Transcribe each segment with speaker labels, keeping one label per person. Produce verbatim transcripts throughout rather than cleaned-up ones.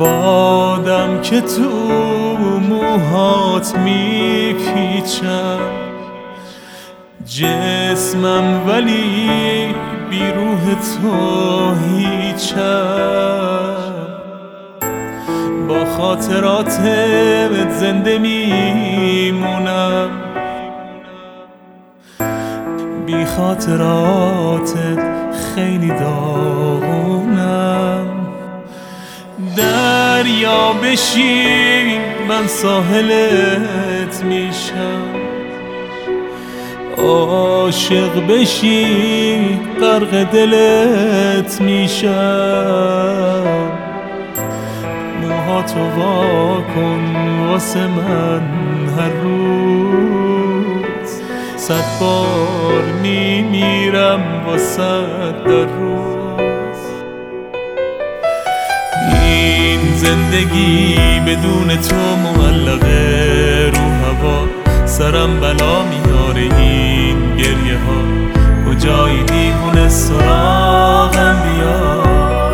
Speaker 1: بادم که تو موهات میپیچم، جسمم ولی بی روح تو هیچم. با خاطراتت زنده میمونم، بی خاطراتت خیلی داغونم. دریا بشی من ساحلت میشم، عاشق بشی غرق دلت میشم. موهاتو وا کن واسه من هر روز، صد بار میمیرم واسه در روز. این زندگی بدون تو معلقه رو هوا، سرم بلا میاره این گریه ها. کجایی دیوونه سراغم بیا،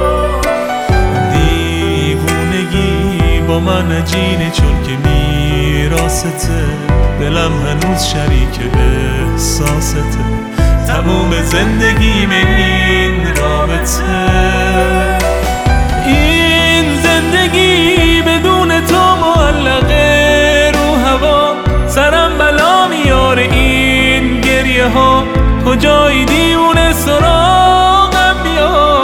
Speaker 1: دیوونگی با من عجینه چون که میراسته. دلم هنوز شریک احساسته، تموم زندگیم این رابطه. این زندگی بدون تو معلقه رو هوا، سرم بلا میاره این گریه ها. کجایی دیوونه سراغم بیا،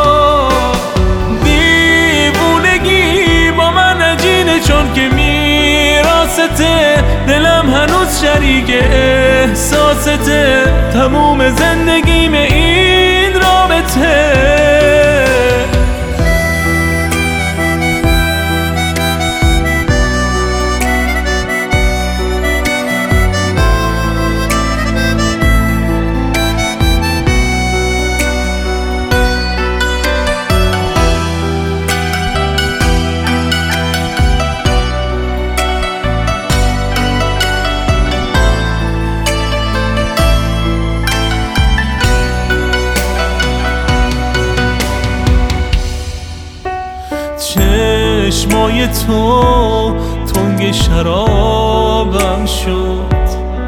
Speaker 1: دیوونگی با من عجینه چون که میراسته. دلم هنوز شریک احساسته، تموم زندگیم این رابطه. چشمای تو تنگ شرابم شد،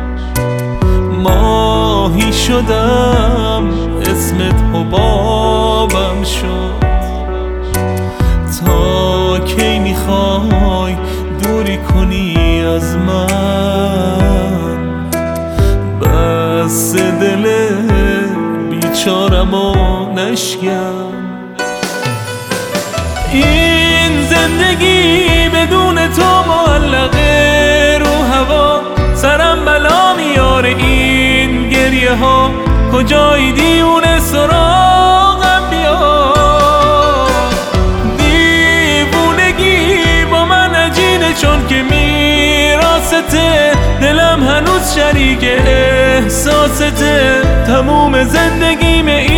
Speaker 1: ماهی شدم اسمت حبابم شد. تا کی میخوای دوری کنی از من؟ بس دل بیچارمو نشکن. این زندگی بدون تو معلقه رو هوا، سرم بلا میاره این گریه ها. کجایی دیوونه سراغم بیا، دیوونگی با من عجینه چون که میراسته. دلم هنوز شریک احساسته، تموم زندگیم